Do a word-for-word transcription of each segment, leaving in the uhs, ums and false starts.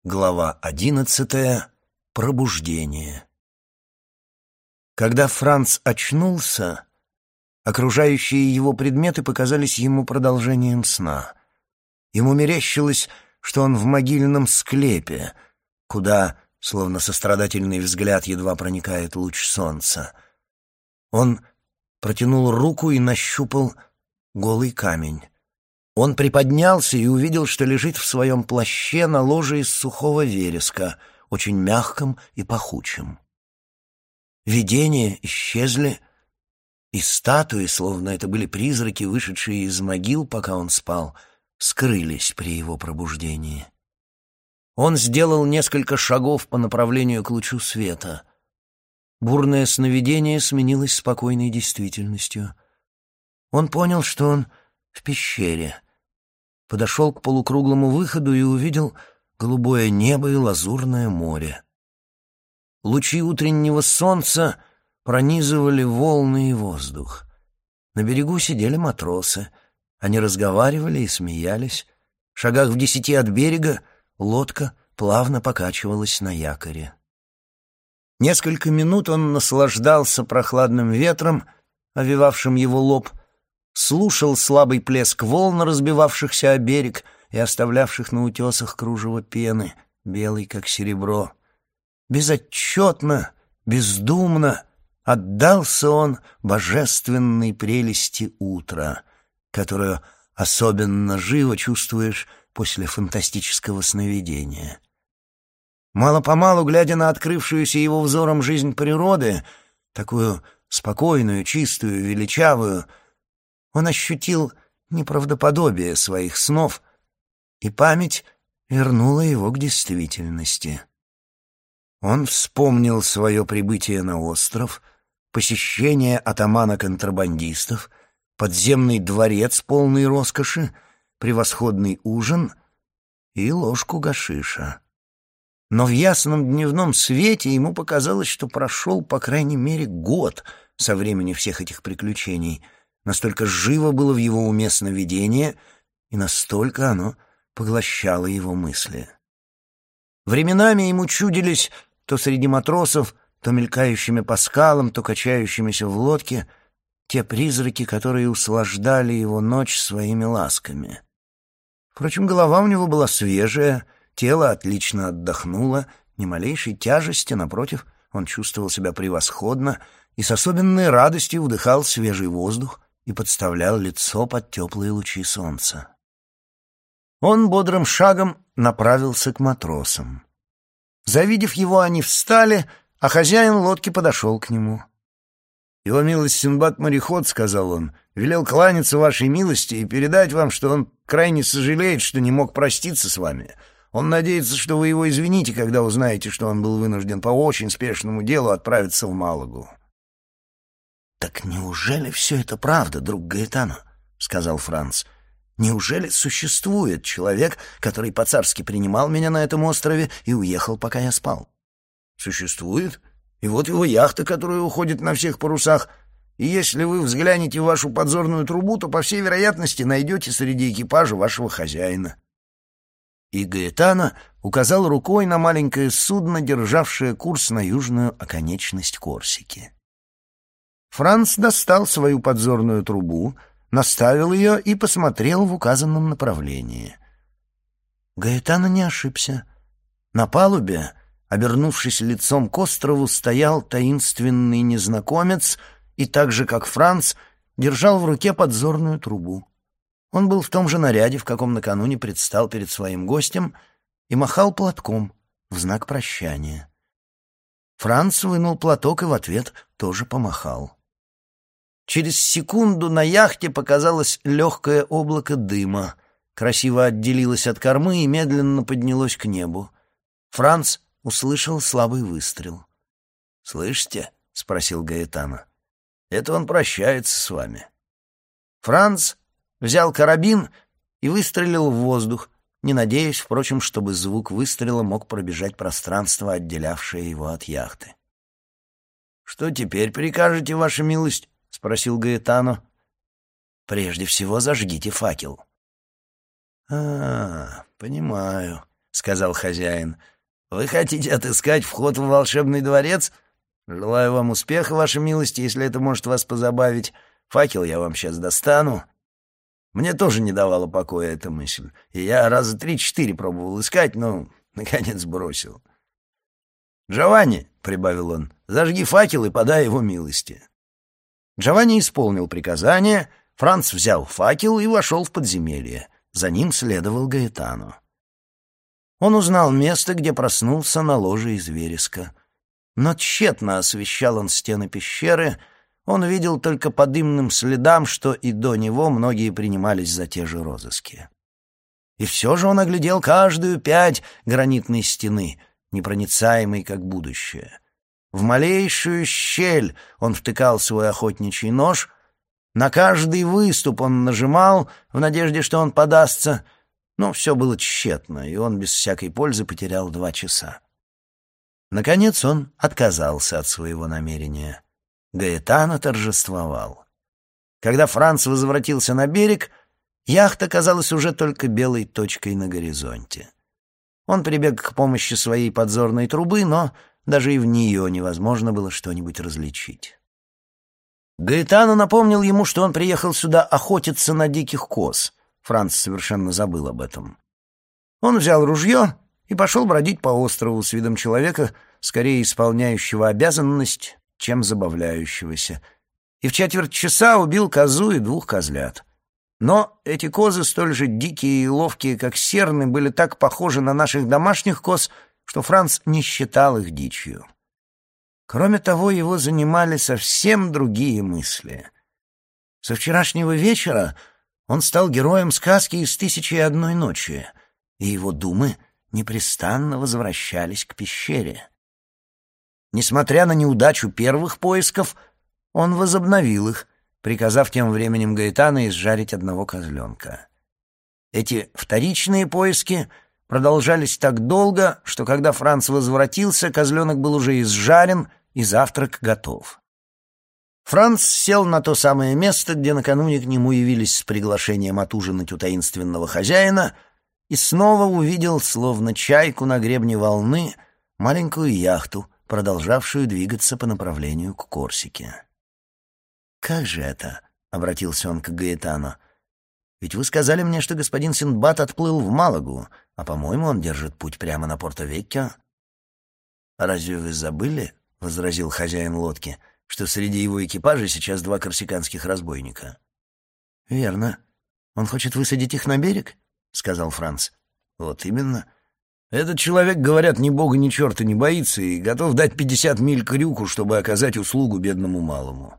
Глава одиннадцатая. Пробуждение. Когда Франц очнулся, окружающие его предметы показались ему продолжением сна. Ему мерещилось, что он в могильном склепе, куда, словно сострадательный взгляд, едва проникает луч солнца. Он протянул руку и нащупал голый камень. Он приподнялся и увидел, что лежит в своем плаще на ложе из сухого вереска, очень мягком и пахучем. Видения исчезли, и статуи, словно это были призраки, вышедшие из могил, пока он спал, скрылись при его пробуждении. Он сделал несколько шагов по направлению к лучу света. Бурное сновидение сменилось спокойной действительностью. Он понял, что он в пещере. Подошел к полукруглому выходу и увидел голубое небо и лазурное море. Лучи утреннего солнца пронизывали волны и воздух. На берегу сидели матросы. Они разговаривали и смеялись. В шагах в десяти от берега лодка плавно покачивалась на якоре. Несколько минут он наслаждался прохладным ветром, овевавшим его лоб, слушал слабый плеск волн, разбивавшихся о берег и оставлявших на утесах кружево пены, белый как серебро. Безотчетно, бездумно отдался он божественной прелести утра, которую особенно живо чувствуешь после фантастического сновидения. Мало-помалу, глядя на открывшуюся его взором жизнь природы, такую спокойную, чистую, величавую, он ощутил неправдоподобие своих снов, и память вернула его к действительности. Он вспомнил свое прибытие на остров, посещение атамана контрабандистов, подземный дворец полный роскоши, превосходный ужин и ложку гашиша. Но в ясном дневном свете ему показалось, что прошел, по крайней мере, год со времени всех этих приключений. Настолько живо было в его уме сновидение, и настолько оно поглощало его мысли. Временами ему чудились то среди матросов, то мелькающими по скалам, то качающимися в лодке, те призраки, которые услаждали его ночь своими ласками. Впрочем, голова у него была свежая, тело отлично отдохнуло, ни малейшей тяжести, напротив, он чувствовал себя превосходно и с особенной радостью вдыхал свежий воздух и подставлял лицо под теплые лучи солнца. Он бодрым шагом направился к матросам. Завидев его, они встали, а хозяин лодки подошел к нему. «Его милость Синдбад-мореход, — сказал он, — велел кланяться вашей милости и передать вам, что он крайне сожалеет, что не мог проститься с вами. Он надеется, что вы его извините, когда узнаете, что он был вынужден по очень спешному делу отправиться в Малагу». «Так неужели все это правда, друг Гаэтано?» — сказал Франц. «Неужели существует человек, который по-царски принимал меня на этом острове и уехал, пока я спал?» «Существует. И вот его яхта, которая уходит на всех парусах. И если вы взглянете в вашу подзорную трубу, то, по всей вероятности, найдете среди экипажа вашего хозяина». И Гаэтано указал рукой на маленькое судно, державшее курс на южную оконечность Корсики. Франц достал свою подзорную трубу, наставил ее и посмотрел в указанном направлении. Гаэтано не ошибся. На палубе, обернувшись лицом к острову, стоял таинственный незнакомец и, так же как Франц, держал в руке подзорную трубу. Он был в том же наряде, в каком накануне предстал перед своим гостем, и махал платком в знак прощания. Франц вынул платок и в ответ тоже помахал. Через секунду на яхте показалось легкое облако дыма, красиво отделилось от кормы и медленно поднялось к небу. Франц услышал слабый выстрел. «Слышите?» — спросил Гаэтано. «Это он прощается с вами». Франц взял карабин и выстрелил в воздух, не надеясь, впрочем, чтобы звук выстрела мог пробежать пространство, отделявшее его от яхты. «Что теперь прикажете, ваша милость?» — спросил Гаэтано. «Прежде всего зажгите факел». «А, понимаю. — сказал хозяин. «Вы хотите отыскать вход в волшебный дворец? Желаю вам успеха, ваша милость, если это может вас позабавить. Факел я вам сейчас достану». Мне тоже не давала покоя эта мысль, и я раза три-четыре пробовал искать, но, наконец, бросил. «Джованни», — прибавил он, — «зажги факел и подай его милости». Джованни исполнил приказание, Франц взял факел и вошел в подземелье. За ним следовал Гаэтано. Он узнал место, где проснулся на ложе из вереска. Но тщетно освещал он стены пещеры, он видел только по дымным следам, что и до него многие принимались за те же розыски. И все же он оглядел каждую пять гранитной стены, непроницаемой, как будущее. В малейшую щель он втыкал свой охотничий нож, на каждый выступ он нажимал в надежде, что он подастся, но все было тщетно, и он без всякой пользы потерял два часа. Наконец он отказался от своего намерения. Гаэтано торжествовал. Когда Франц возвратился на берег, яхта казалась уже только белой точкой на горизонте. Он прибег к помощи своей подзорной трубы, но даже и в нее невозможно было что-нибудь различить. Гаэтано напомнил ему, что он приехал сюда охотиться на диких коз. Франц совершенно забыл об этом. Он взял ружье и пошел бродить по острову с видом человека, скорее исполняющего обязанность, чем забавляющегося, и в четверть часа убил козу и двух козлят. Но эти козы, столь же дикие и ловкие, как серны, были так похожи на наших домашних коз, что Франц не считал их дичью. Кроме того, его занимали совсем другие мысли. Со вчерашнего вечера он стал героем сказки из «Тысячи и одной ночи», и его думы непрестанно возвращались к пещере. Несмотря на неудачу первых поисков, он возобновил их, приказав тем временем Гаэтано изжарить одного козленка. Эти вторичные поиски продолжались так долго, что когда Франц возвратился, козленок был уже изжарен, и завтрак готов. Франц сел на то самое место, где накануне к нему явились с приглашением отужинать у таинственного хозяина, и снова увидел, словно чайку на гребне волны, маленькую яхту, продолжавшую двигаться по направлению к Корсике. «Как же это?» — обратился он к Гаэтано. «Ведь вы сказали мне, что господин Синдбад отплыл в Малагу, а, по-моему, он держит путь прямо на Порто-Веккио». «Разве вы забыли?» — возразил хозяин лодки, что среди его экипажа сейчас два корсиканских разбойника. «Верно. Он хочет высадить их на берег?» — сказал Франц. «Вот именно. Этот человек, говорят, ни бога, ни черта не боится и готов дать пятьдесят миль крюку, чтобы оказать услугу бедному малому».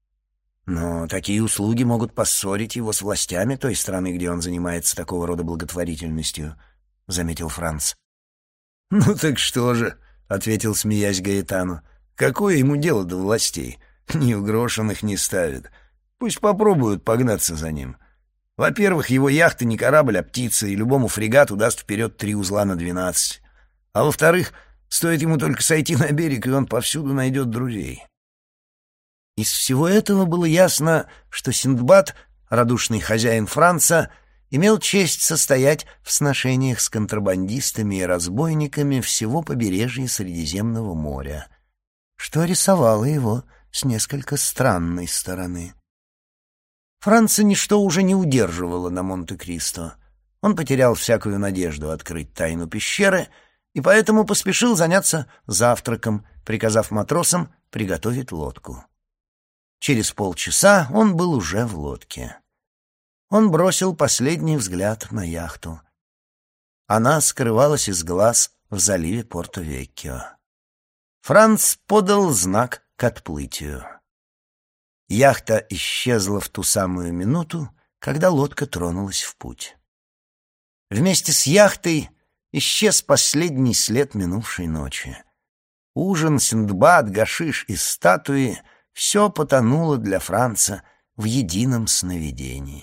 «Но такие услуги могут поссорить его с властями той страны, где он занимается такого рода благотворительностью», — заметил Франц. «Ну так что же?» — ответил, смеясь Гаэтано. «Какое ему дело до властей? Ни в грош он их не ставит. Пусть попробуют погнаться за ним. Во-первых, его яхта не корабль, а птица, и любому фрегату даст вперед три узла на двенадцать. А во-вторых, стоит ему только сойти на берег, и он повсюду найдет друзей». Из всего этого было ясно, что Синдбад, радушный хозяин Франца, имел честь состоять в сношениях с контрабандистами и разбойниками всего побережья Средиземного моря, что рисовало его с несколько странной стороны. Франца ничто уже не удерживало на Монте-Кристо. Он потерял всякую надежду открыть тайну пещеры и поэтому поспешил заняться завтраком, приказав матросам приготовить лодку. Через полчаса он был уже в лодке. Он бросил последний взгляд на яхту. Она скрывалась из глаз в заливе Порто-Веккио. Франц подал знак к отплытию. Яхта исчезла в ту самую минуту, когда лодка тронулась в путь. Вместе с яхтой исчез последний след минувшей ночи. Ужин, Синдбад, гашиш и статуи — все потонуло для Франца в едином сновидении.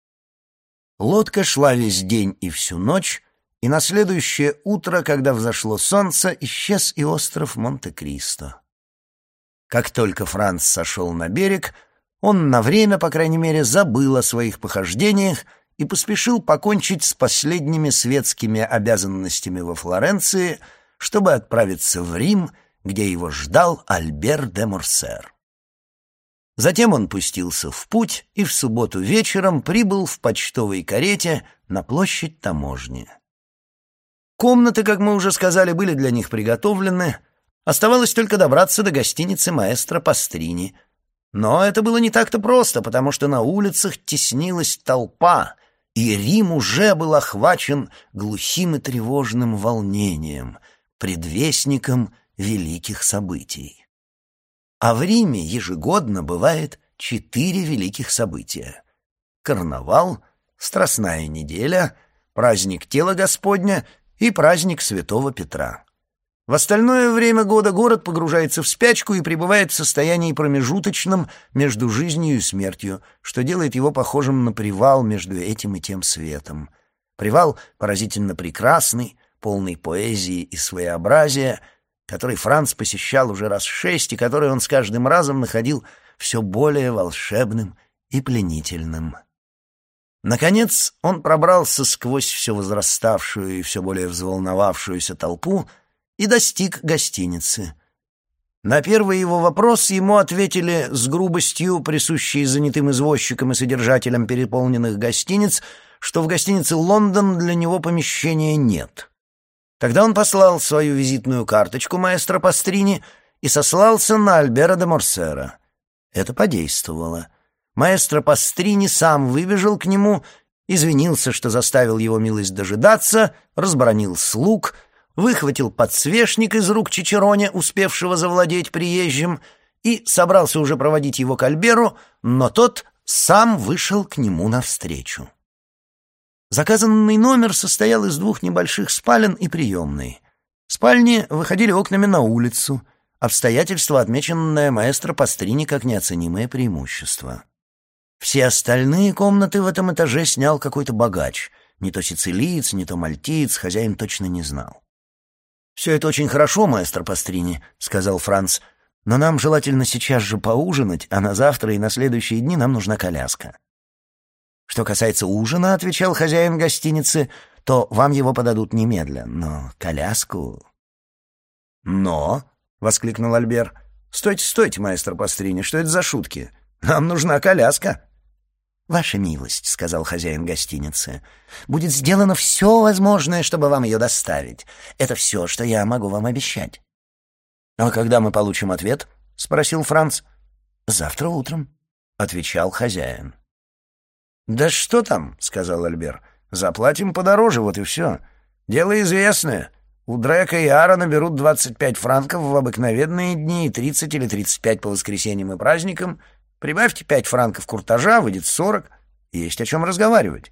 Лодка шла весь день и всю ночь, и на следующее утро, когда взошло солнце, исчез и остров Монте-Кристо. Как только Франц сошел на берег, он на время, по крайней мере, забыл о своих похождениях и поспешил покончить с последними светскими обязанностями во Флоренции, чтобы отправиться в Рим, где его ждал Альбер де Морсер. Затем он пустился в путь и в субботу вечером прибыл в почтовой карете на площадь Таможни. Комнаты, как мы уже сказали, были для них приготовлены. Оставалось только добраться до гостиницы маэстро Пастрини. Но это было не так-то просто, потому что на улицах теснилась толпа, и Рим уже был охвачен глухим и тревожным волнением, предвестником великих событий. А в Риме ежегодно бывает четыре великих события: карнавал, Страстная неделя, праздник Тела Господня и праздник Святого Петра. В остальное время года город погружается в спячку и пребывает в состоянии промежуточном между жизнью и смертью, что делает его похожим на привал между этим и тем светом. Привал поразительно прекрасный, полный поэзии и своеобразия, который Франц посещал уже раз шесть и который он с каждым разом находил все более волшебным и пленительным. Наконец он пробрался сквозь все возраставшую и все более взволновавшуюся толпу и достиг гостиницы. На первый его вопрос ему ответили с грубостью, присущей занятым извозчикам и содержателям переполненных гостиниц, что в гостинице «Лондон» для него помещения нет. Тогда он послал свою визитную карточку маэстро Пастрини и сослался на Альбера де Морсера. Это подействовало. Маэстро Пастрини сам выбежал к нему, извинился, что заставил его милость дожидаться, разбранил слуг, выхватил подсвечник из рук Чичероне, успевшего завладеть приезжим, и собрался уже проводить его к Альберу, но тот сам вышел к нему навстречу. Заказанный номер состоял из двух небольших спален и приемной. Спальни выходили окнами на улицу, обстоятельство, отмеченное маэстро Пастрини как неоценимое преимущество. Все остальные комнаты в этом этаже снял какой-то богач, не то сицилиец, не то мальтиец, хозяин точно не знал. «Все это очень хорошо, маэстро Пастрини», — сказал Франц, «но нам желательно сейчас же поужинать, а на завтра и на следующие дни нам нужна коляска». «Что касается ужина, — отвечал хозяин гостиницы, — то вам его подадут немедля, но коляску...» «Но...» — воскликнул Альбер. «Стойте, стойте, маэстро Пастрини, что это за шутки? Нам нужна коляска». «Ваша милость, — сказал хозяин гостиницы, — будет сделано все возможное, чтобы вам ее доставить. Это все, что я могу вам обещать». «А когда мы получим ответ?» — спросил Франц. «Завтра утром», — отвечал хозяин. «Да что там?» — сказал Альбер. «Заплатим подороже, вот и все. Дело известное. У Дрека и Аарона берут двадцать пять франков в обыкновенные дни и тридцать или тридцать пять по воскресеньям и праздникам. Прибавьте пять франков куртажа, выйдет сорок. Есть о чем разговаривать».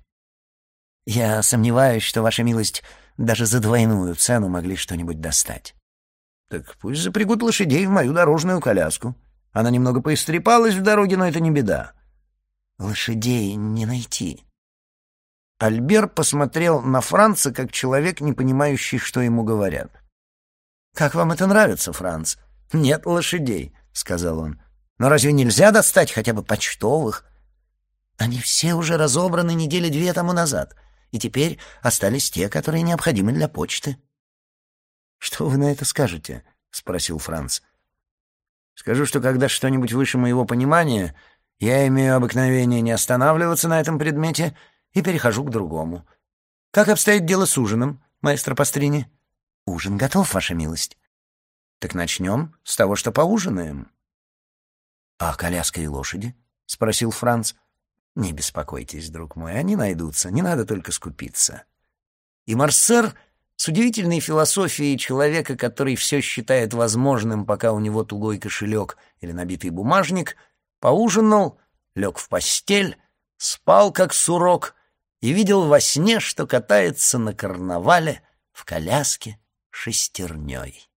«Я сомневаюсь, что, ваша милость, даже за двойную цену могли что-нибудь достать». «Так пусть запрягут лошадей в мою дорожную коляску. Она немного поистрепалась в дороге, но это не беда». «Лошадей не найти». Альбер посмотрел на Франца, как человек, не понимающий, что ему говорят. «Как вам это нравится, Франц?» «Нет лошадей», — сказал он. «Но разве нельзя достать хотя бы почтовых?» «Они все уже разобраны недели две тому назад, и теперь остались те, которые необходимы для почты». «Что вы на это скажете?» — спросил Франц. «Скажу, что когда что-нибудь выше моего понимания, я имею обыкновение не останавливаться на этом предмете и перехожу к другому. Как обстоит дело с ужином, маэстро Пастрини?» «Ужин готов, ваша милость». «Так начнем с того, что поужинаем». «А коляска и лошади?» — спросил Франц. «Не беспокойтесь, друг мой, они найдутся, не надо только скупиться». И Морсер, с удивительной философией человека, который все считает возможным, пока у него тугой кошелек или набитый бумажник, поужинал, лег в постель, спал как сурок и видел во сне, что катается на карнавале в коляске шестерней.